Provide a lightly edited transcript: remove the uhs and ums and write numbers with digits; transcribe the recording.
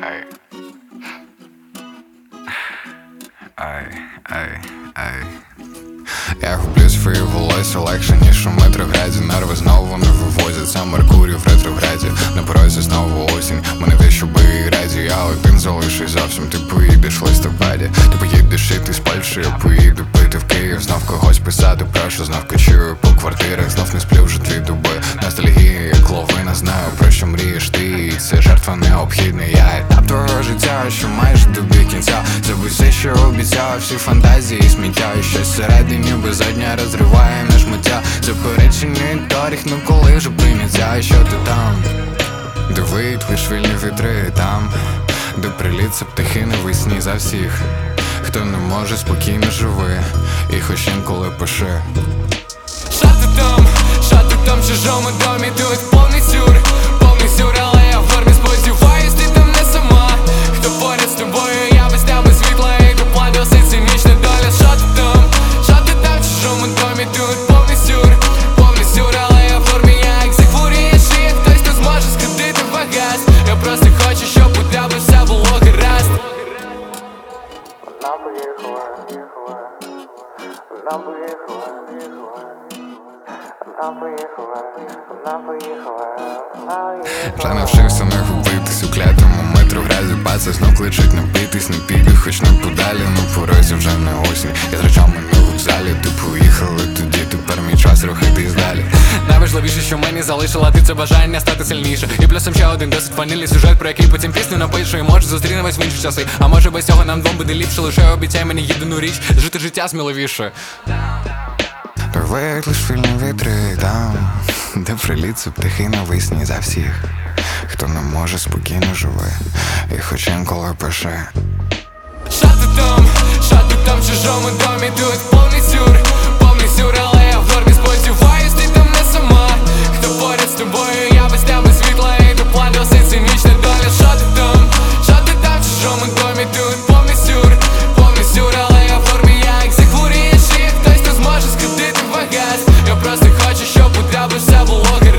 Ай. Ай. Я гублю своє волосся легше, ніж у Метрограді. Нерви знову не вивозяться, Меркурій в ретрограді. На порозі знову осінь, мене те, щоби і раді. Я один залишусь зовсім, ти поїдеш в листопаді. Ти поїдеш і ти з Польщі, я поїду пити в Київ. Знов когось писати, прошу, знов кочую по квартирах. Знов не сплю вже 2 доби. Ностальгія, як лавина, знаю, про що мрієш ти. І це жертва необхідна. Я етап твого життя, що майже добіг кінця. Забудь все, що обіцяв, всі фантазії сміття. І щось всередині безодня розриває на шмаття. Заперечений доріг, ну коли вже прийняття. І що ти там? Де витлиш вільні вітри там, де приліться птахи навесні за всіх, хто не може спокійно живи, і хоч інколи пише. Що ти там в чужому домі, тут повний сюр, але я в формі, сподіваюсь, ти там не сама. Хто поряд з тобою, я без тебе світла, і доплатився цинічна доля. Що ти там в чужому домі, тут повний сюр, але я в формі, як захворієш, і хтось тут зможе скрутити багаж. Я просто хочу, щоб у тебе все було гаразд. Вже навчився не губитись у клятому Метрограді. Паца знов кличуть напитись, не піду, хоч не подалі. На порозі вже не осінь, я з речами на вокзалі. Ти поїхали тоді, тепер мій час рухатись далі. Найважливіше, що мені залишила ти, це бажання стати сильніше. І плюсом ще один досить ванильний сюжет, про який потім пісню напишу. І може зустрінемось в інші часи. А може без цього нам двом буде ліпше. Лише обіцяй мені єдину річ, жити життя сміливіше. Де витлиш вільні вітри там, де приліться птахи навесні за всіх, хто не може спокійно живе, і хоч інколи пише. Що ти там в чужому домі, тут повний сюр, але я в формі, сподіваюсь, ти там не сама. Хто поряд з тобою, я без тебе світла, і доплатився цинічна доля. Що ти там в чужому домі, тут повний сюр, але я в формі, як захворієш, і хтось тут зможе скрутити багаж. Я просто хочу, щоб у тебе все було гаразд.